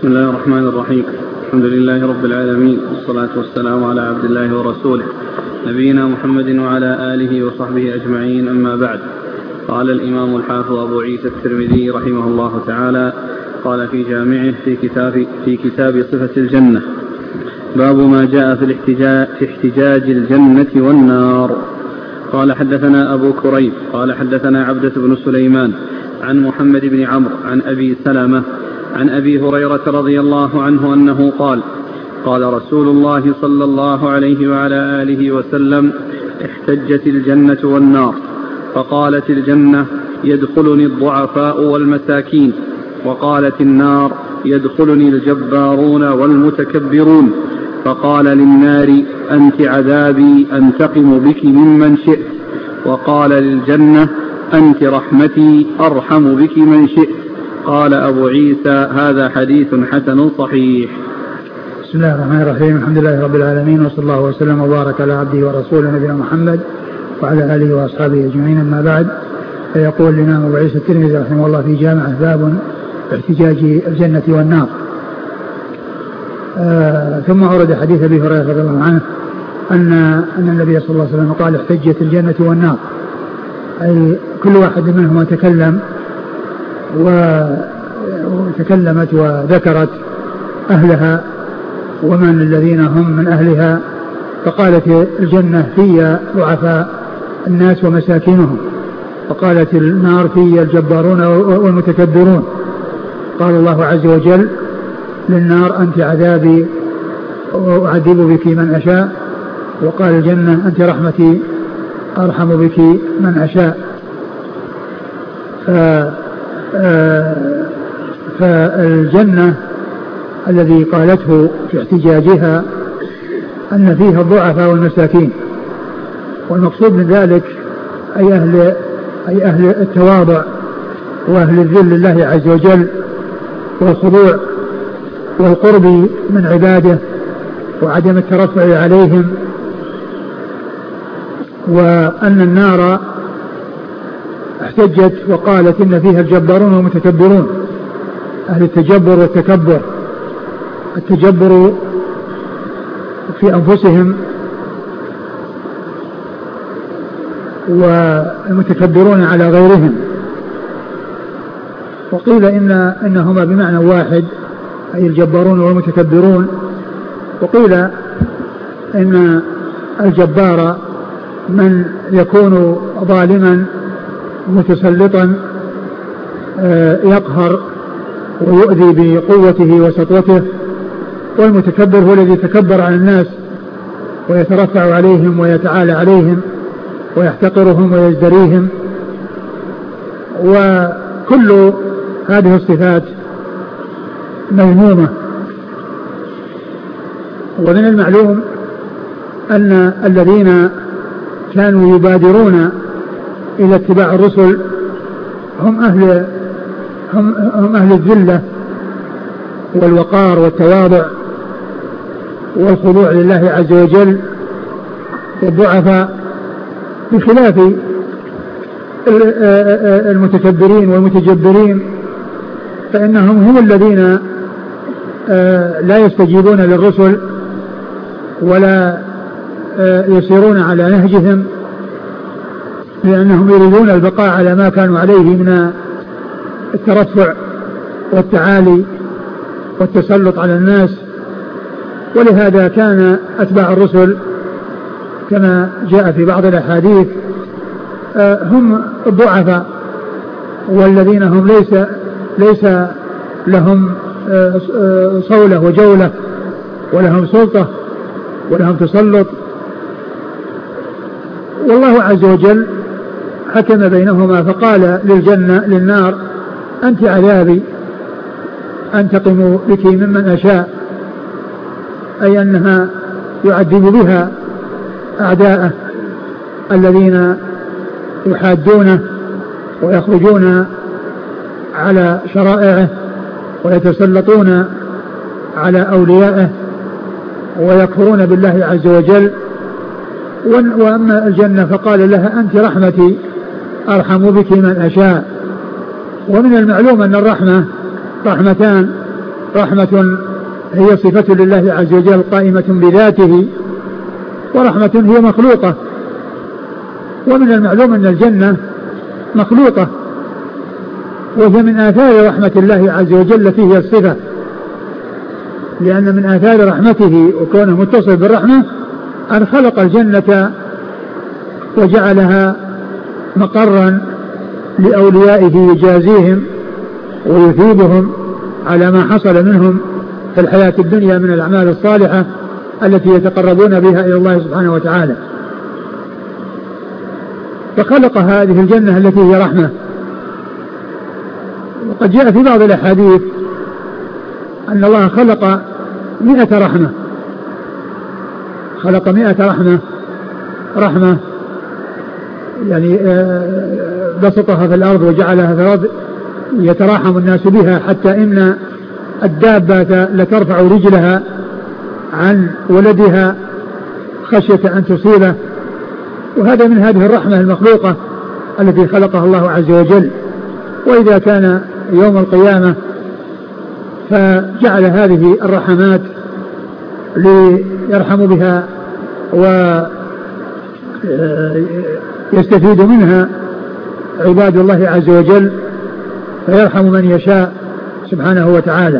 بسم الله الرحمن الرحيم. الحمد لله رب العالمين، والصلاة والسلام على عبد الله ورسوله نبينا محمد وعلى آله وصحبه أجمعين، أما بعد. قال الإمام الحافظ أبو عيسى الترمذي رحمه الله تعالى قال في جامعه في كتاب صفة الجنة: باب ما جاء في احتجاج الجنة والنار. قال حدثنا أبو كريب قال حدثنا عبدة بن سليمان عن محمد بن عمرو عن أبي سلمة عن أبي هريرة رضي الله عنه أنه قال: قال رسول الله صلى الله عليه وعلى آله وسلم: احتجت الجنة والنار، فقالت الجنة: يدخلني الضعفاء والمساكين، وقالت النار: يدخلني الجبارون والمتكبرون، فقال للنار: أنت عذابي أنتقم بك ممن شئت، وقال للجنة: أنت رحمتي أرحم بك من شئت. قال أبو عيسى: هذا حديث حسن صحيح. بسم الله الرحمن الرحيم. الحمد لله رب العالمين، وصلى الله وسلم وبارك على عبده ورسوله نبينا محمد وعلى آله وأصحابه أجمعين، أما بعد. فيقول الإمام أبو عيسى الترمذي رحمه الله في جامعه: باب احتجاج الجنة والنار. ثم أورد حديث أبي هريرة رضي الله عنه أن النبي صلى الله عليه وسلم قال: احتجت الجنة والنار، أي كل واحد منهما تكلم وتكلمت وذكرت أهلها ومن الذين هم من أهلها، فقالت الجنة: في ضعفاء الناس ومساكينهم، وقالت النار: في الجبارون والمتكبرون. قال الله عز وجل للنار: أنت عذابي وأعذب بك من أشاء، وقال الجنة: أنت رحمتي أرحم بك من أشاء. فالجنة الذي قالته في احتجاجها أن فيها الضعفاء والمساكين، والمقصود من ذلك أي أهل التواضع وأهل الذل لله عز وجل والخضوع والقرب من عباده وعدم الترفع عليهم. وأن النار احتجت وقالت: إن فيها الجبارون والمتكبرون، أهل التجبر والتكبر، التجبر في أنفسهم، والمتكبرون على غيرهم. وقيل إنهما بمعنى واحد، أي الجبارون والمتكبرون. وقيل إن الجبار من يكون ظالما متسلطا يقهر ويؤذي بقوته وسطوته، والمتكبر هو الذي يتكبر على الناس ويترفع عليهم ويتعالى عليهم ويحتقرهم ويزدريهم. وكل هذه الصفات مذمومة. ومن المعلوم أن الذين كانوا يبادرون إلى اتباع الرسل هم أهل الذلة والوقار والتواضع والخضوع لله عز وجل والضعفاء، بخلاف المتكبرين والمتجبرين، فإنهم هم الذين لا يستجيبون للرسل ولا يسيرون على نهجهم، لأنهم يريدون البقاء على ما كانوا عليه من الترفع والتعالي والتسلط على الناس. ولهذا كان أتباع الرسل كما جاء في بعض الأحاديث هم الضعفاء، والذين هم ليس لهم صولة وجولة ولهم سلطة ولهم تسلط. والله عز وجل حكم بينهما فقال للنار: أنت عذابي أنتقم بك ممن أشاء، أي أنها يعذب بها أعداءه الذين يحادونه ويخرجون على شرائعه ويتسلطون على أوليائه ويكفرون بالله عز وجل. وأما الجنة فقال لها: أنت رحمتي أرحم بك من أشاء. ومن المعلوم أن الرحمة رحمتان، رحمة هي صفة لله عز وجل قائمة بذاته، ورحمة هي مخلوقة، ومن المعلوم أن الجنة مخلوقة، وهي من آثار رحمة الله عز وجل التي هي الصفة، لأن من آثار رحمته وكونه متصل بالرحمة أن خلق الجنة وجعلها مقرا لأوليائه يجازيهم ويثيبهم على ما حصل منهم في الحياة الدنيا من الأعمال الصالحة التي يتقربون بها إلى الله سبحانه وتعالى. فخلق هذه الجنة التي هي رحمة. وقد جاء في بعض الأحاديث أن الله خلق 100 رحمة، خلق 100 رحمة يعني بسطها في الأرض وجعلها في الأرض يتراحم الناس بها، حتى إن الدابة لترفع رجلها عن ولدها خشية أن تصيبه. وهذا من هذه الرحمة المخلوقة التي خلقها الله عز وجل. وإذا كان يوم القيامة فجعل هذه الرحمات ليرحم بها ويستفيد منها عباد الله عز وجل، فيرحم من يشاء سبحانه وتعالى.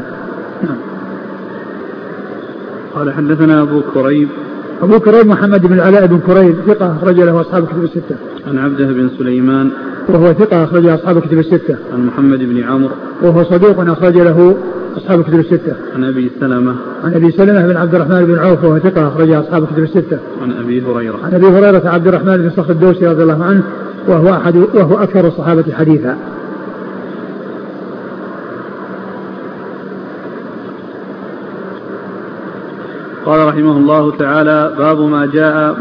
قال حدثنا أبو كريب محمد بن العلاء بن كريب ثقة أخرج له أصحاب الكتب الستة. عن عبده بن سليمان وهو ثقة أخرج له أصحاب الكتب الستة. عن محمد بن عمرو وهو صدوق أخرج له أصحاب الكتب الستة. عن أبي سلمة بن عبد الرحمن بن عوف وهو ثقة أخرج له أصحاب الكتب الستة. عن أبي هريرة عبد الرحمن بن صخر الدوسي رضي الله عنه وهو أكثر الصحابة حديثا. قال رحمه الله تعالى: باب ما جاء